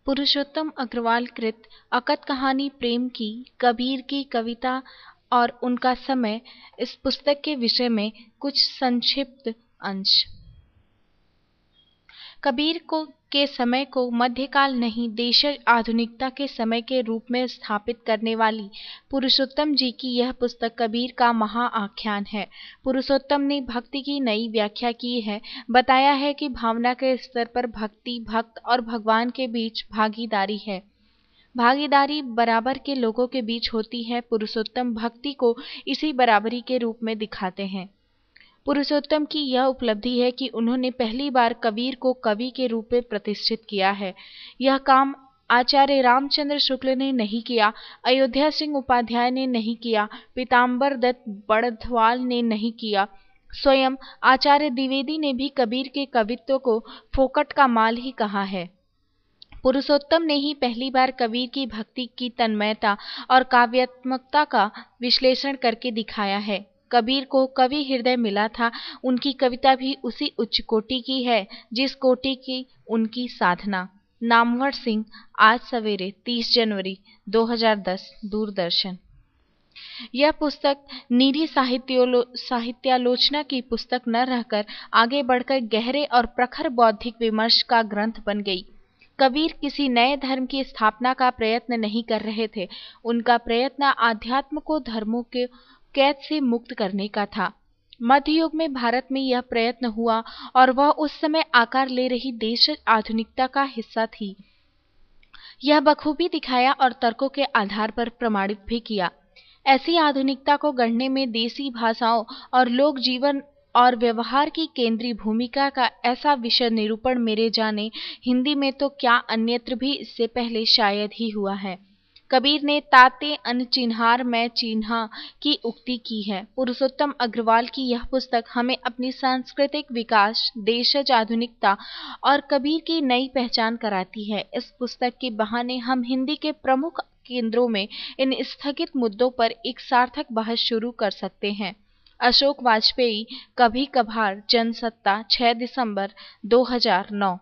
पुरुषोत्तम अग्रवाल कृत अकथ कहानी प्रेम की, कबीर की कविता और उनका समय, इस पुस्तक के विषय में कुछ संक्षिप्त अंश। कबीर को के समय को मध्यकाल नहीं देशज आधुनिकता के समय के रूप में स्थापित करने वाली पुरुषोत्तम जी की यह पुस्तक कबीर का महाआख्यान है। पुरुषोत्तम ने भक्ति की नई व्याख्या की है। बताया है कि भावना के स्तर पर भक्ति, भक्त और भगवान के बीच भागीदारी है। भागीदारी बराबर के लोगों के बीच होती है। पुरुषोत्तम भक्ति को इसी बराबरी के रूप में दिखाते हैं। पुरुषोत्तम की यह उपलब्धि है कि उन्होंने पहली बार कबीर को कवि के रूप में प्रतिष्ठित किया है। यह काम आचार्य रामचंद्र शुक्ल ने नहीं किया, अयोध्या सिंह उपाध्याय ने नहीं किया, पीताम्बर दत्त बड़थवाल ने नहीं किया। स्वयं आचार्य द्विवेदी ने भी कबीर के कवित्व को फोकट का माल ही कहा है। पुरुषोत्तम ने ही पहली बार कबीर की भक्ति की तन्मयता और काव्यात्मकता का विश्लेषण करके दिखाया है। कबीर को कवि हृदय मिला था। उनकी कविता भी उसी उच्च कोटि की है जिस कोटि की उनकी साधना। नामवर सिंह, आज सवेरे 30 जनवरी 2010, दूरदर्शन। यह पुस्तक निरी साहित्यालोचना की पुस्तक न रहकर आगे बढ़कर गहरे और प्रखर बौद्धिक विमर्श का ग्रंथ बन गई। कबीर किसी नए धर्म की स्थापना का प्रयत्न नहीं कर रहे थे। उनका प्रयत्न आध्यात्म को धर्मों के कैद से मुक्त करने का था। मध्य युग में भारत में यह प्रयत्न हुआ और वह उस समय आकार ले रही देश आधुनिकता का हिस्सा थी। यह बखूबी दिखाया और तर्कों के आधार पर प्रमाणित भी किया। ऐसी आधुनिकता को गढ़ने में देसी भाषाओं और लोक जीवन और व्यवहार की केंद्रीय भूमिका का ऐसा विषय निरूपण मेरे जाने हिंदी में तो क्या अन्यत्र भी इससे पहले शायद ही हुआ है। कबीर ने ताते अन चिन्हार मैं चिन्हा की उक्ति की है। पुरुषोत्तम अग्रवाल की यह पुस्तक हमें अपनी सांस्कृतिक विकास, देशज आधुनिकता और कबीर की नई पहचान कराती है। इस पुस्तक के बहाने हम हिंदी के प्रमुख केंद्रों में इन स्थगित मुद्दों पर एक सार्थक बहस शुरू कर सकते हैं। अशोक वाजपेयी, कभी कभार, जनसत्ता, 6 दिसंबर 2009।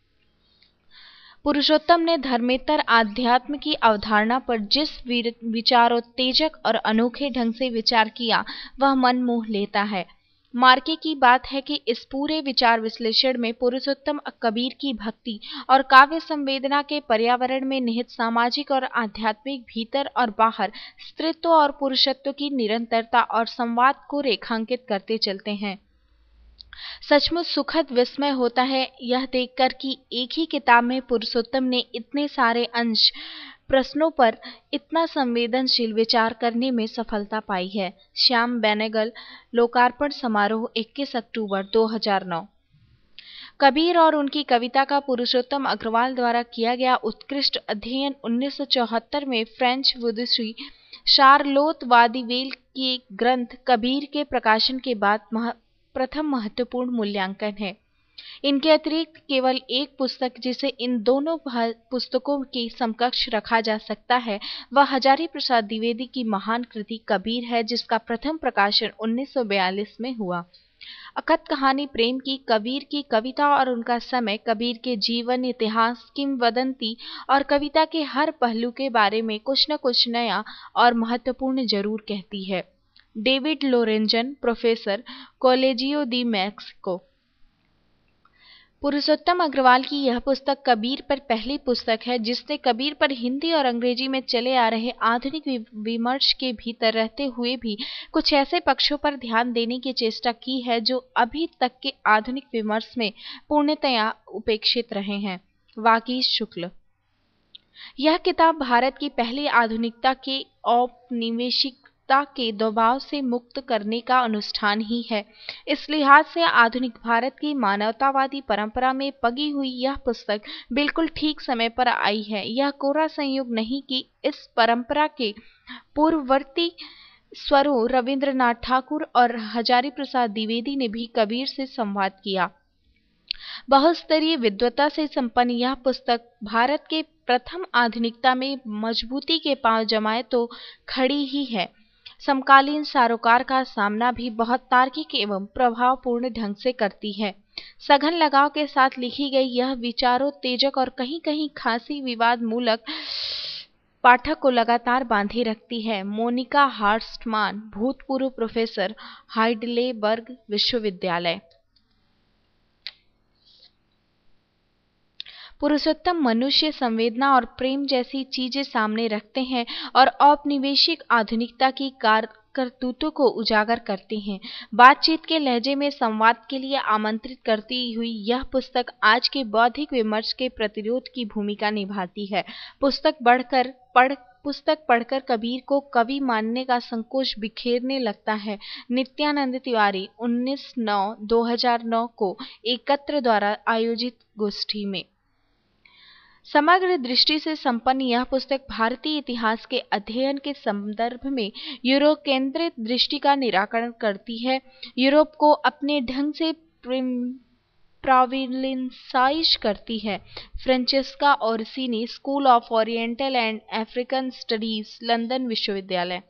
पुरुषोत्तम ने धर्मेतर आध्यात्म की अवधारणा पर जिस विचारोत्तेजक और अनोखे ढंग से विचार किया वह मन मोह लेता है। मार्के की बात है कि इस पूरे विचार विश्लेषण में पुरुषोत्तम कबीर की भक्ति और काव्य संवेदना के पर्यावरण में निहित सामाजिक और आध्यात्मिक भीतर और बाहर स्त्रीत्व और पुरुषत्व की निरंतरता और संवाद को रेखांकित करते चलते हैं। सचमुच सुखद विस्मय होता है यह देखकर कि एक ही किताब में पुरुषोत्तम ने इतने सारे अंश प्रश्नों पर इतना संवेदनशील विचार करने में सफलता पाई है। श्याम बेनेगल, लोकार्पण समारोह 21 अक्टूबर 2009। कबीर और उनकी कविता का पुरुषोत्तम अग्रवाल द्वारा किया गया उत्कृष्ट अध्ययन 1974 में फ्रेंच विदुषी शार्लोत वादीवेल के ग्रंथ कबीर के प्रकाशन के बाद प्रथम महत्वपूर्ण मूल्यांकन है। इनके अतिरिक्त केवल एक पुस्तक जिसे इन दोनों पुस्तकों के समकक्ष रखा जा सकता है वह हजारी प्रसाद द्विवेदी की महान कृति कबीर है, जिसका प्रथम प्रकाशन 1942 में हुआ। अकथ कहानी प्रेम की, कबीर की कविता और उनका समय कबीर के जीवन, इतिहास, किंवदंती और कविता के हर पहलू के बारे में कुछ न कुछ नया और महत्वपूर्ण जरूर कहती है। David Lorenzen, professor, Colegio de Mexico. Purushottam Agrawal की यह पुस्तक कबीर पर पहली पुस्तक है जिसने कबीर पर हिंदी और अंग्रेजी में चले आ रहे आधुनिक विमर्श के भीतर रहते हुए भी कुछ ऐसे पक्षों पर ध्यान देने की चेष्टा की है जो अभी तक के आधुनिक विमर्श में पूर्णतया उपेक्षित रहे हैं। वागीश शुक्ल। यह किताब भारत की पहली आधुनिकता के औपनिवेशिकता के दबाव से मुक्त करने का अनुष्ठान ही है। इस लिहाज से आधुनिक भारत की मानवतावादी परंपरा में पगी हुई यह पुस्तक बिल्कुल ठीक समय पर आई है। यह कोरा संयोग नहीं कि इस परंपरा के पूर्ववर्ती स्वरों रविंद्रनाथ ठाकुर और हजारी प्रसाद द्विवेदी ने भी कबीर से संवाद किया। बहुस्तरीय विद्वता से संपन्न यह पुस्तक भारत के प्रथम आधुनिकता में मजबूती के पांव जमाए तो खड़ी ही है। समकालीन सरोकार का सामना भी बहुत तार्किक एवं प्रभावपूर्ण ढंग से करती है। सघन लगाव के साथ लिखी गई यह विचारोत्तेजक और कहीं कहीं खासी विवाद मूलक पाठक को लगातार बांधे रखती है। मोनिका हार्स्टमान, भूतपूर्व प्रोफेसर, हाइडलेबर्ग विश्वविद्यालय। पुरुषोत्तम मनुष्य संवेदना और प्रेम जैसी चीजें सामने रखते हैं और औपनिवेशिक आधुनिकता की करतूतों को उजागर करते हैं। बातचीत के लहजे में संवाद के लिए आमंत्रित करती हुई यह पुस्तक आज के बौद्धिक विमर्श के प्रतिरोध की भूमिका निभाती है। पुस्तक पढ़कर कबीर को कवि मानने का संकोच बिखेरने लगता है। नित्यानंद तिवारी 19/9/2009 को एकत्र द्वारा आयोजित गोष्ठी में। समग्र दृष्टि से संपन्न यह पुस्तक भारतीय इतिहास के अध्ययन के संदर्भ में यूरोप केंद्रित दृष्टि का निराकरण करती है। यूरोप को अपने ढंग से प्रोविंशियलाइज करती है। Francesca Orsini, school of oriental and African studies, London विश्वविद्यालय।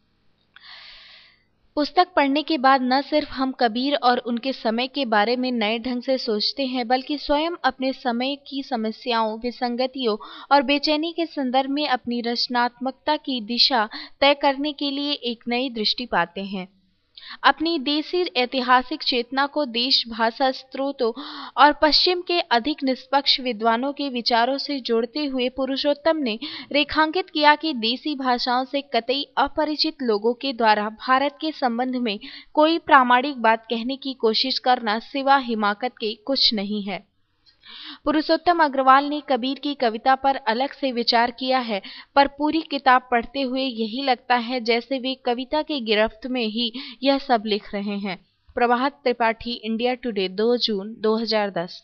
पुस्तक पढ़ने के बाद न सिर्फ हम कबीर और उनके समय के बारे में नए ढंग से सोचते हैं, बल्कि स्वयं अपने समय की समस्याओं, विसंगतियों और बेचैनी के संदर्भ में अपनी रचनात्मकता की दिशा तय करने के लिए एक नई दृष्टि पाते हैं। अपनी देसी ऐतिहासिक चेतना को देश, भाषा, स्रोतों और पश्चिम के अधिक निष्पक्ष विद्वानों के विचारों से जोड़ते हुए पुरुषोत्तम ने रेखांकित किया कि देसी भाषाओं से कतई अपरिचित लोगों के द्वारा भारत के संबंध में कोई प्रामाणिक बात कहने की कोशिश करना सिवा हिमाकत के कुछ नहीं है। पुरुषोत्तम अग्रवाल ने कबीर की कविता पर अलग से विचार किया है, पर पूरी किताब पढ़ते हुए यही लगता है जैसे वे कविता के गिरफ्त में ही यह सब लिख रहे हैं। प्रभात त्रिपाठी, इंडिया टुडे, 2 जून 2010।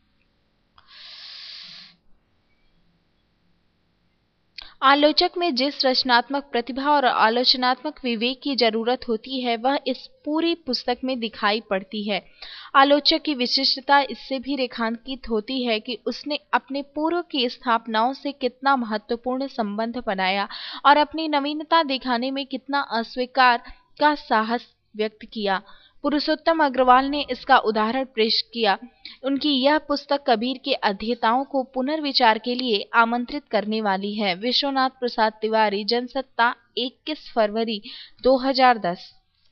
आलोचक में जिस रचनात्मक प्रतिभा और आलोचनात्मक विवेक की जरूरत होती है, वह इस पूरी पुस्तक में दिखाई पड़ती है। आलोचक की विशिष्टता इससे भी रेखांकित होती है कि उसने अपने पूर्व की स्थापनाओं से कितना महत्वपूर्ण संबंध बनाया और अपनी नवीनता दिखाने में कितना अस्वीकार का साहस व्यक्त किया। पुरुषोत्तम अग्रवाल ने इसका उदाहरण पेश किया। उनकी यह पुस्तक कबीर के अध्येताओं को पुनर्विचार के लिए आमंत्रित करने वाली है। विश्वनाथ प्रसाद तिवारी, जनसत्ता, 21 फरवरी 2010।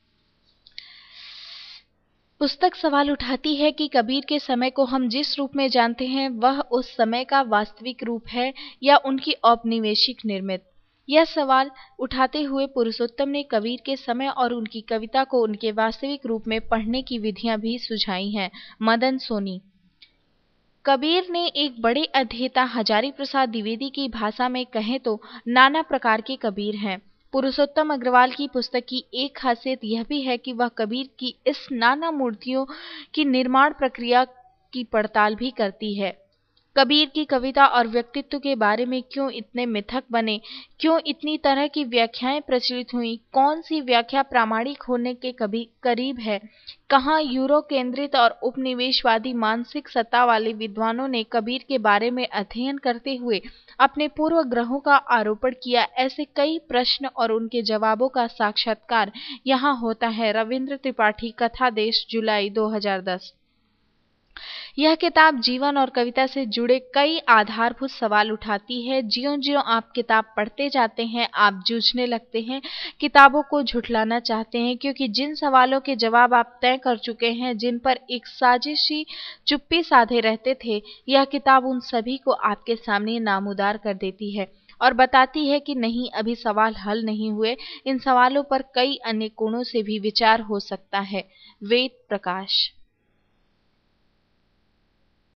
पुस्तक सवाल उठाती है कि कबीर के समय को हम जिस रूप में जानते हैं वह उस समय का वास्तविक रूप है या उनकी औपनिवेशिक निर्मित। यह सवाल उठाते हुए पुरुषोत्तम ने कबीर के समय और उनकी कविता को उनके वास्तविक रूप में पढ़ने की विधियां भी सुझाई हैं। मदन सोनी। कबीर ने एक बड़े अध्येता हजारी प्रसाद द्विवेदी की भाषा में कहें तो नाना प्रकार के कबीर हैं। पुरुषोत्तम अग्रवाल की पुस्तक की एक खासियत यह भी है कि वह कबीर की इस नाना मूर्तियों की निर्माण प्रक्रिया की पड़ताल भी करती है। कबीर की कविता और व्यक्तित्व के बारे में क्यों इतने मिथक बने, क्यों इतनी तरह की व्याख्याएं प्रचलित हुई, कौन सी व्याख्या प्रामाणिक होने के करीब है, कहाँ यूरो केंद्रित और उपनिवेशवादी मानसिक सत्ता वाले विद्वानों ने कबीर के बारे में अध्ययन करते हुए अपने पूर्व ग्रहों का आरोपण किया। ऐसे कई प्रश्न और उनके जवाबों का साक्षात्कार यहाँ होता है। रविंद्र त्रिपाठी, कथा देश, जुलाई 2010। यह किताब जीवन और कविता से जुड़े कई आधारभूत सवाल उठाती है। ज्यों-ज्यों आप किताब पढ़ते जाते हैं, आप जूझने लगते हैं, किताबों को झुठलाना चाहते हैं, क्योंकि जिन सवालों के जवाब आप तय कर चुके हैं, जिन पर एक साजिशी चुप्पी साधे रहते थे, यह किताब उन सभी को आपके सामने नामुदार कर देती है और बताती है कि नहीं, अभी सवाल हल नहीं हुए। इन सवालों पर कई अन्य कोणों से भी विचार हो सकता है। वेद प्रकाश।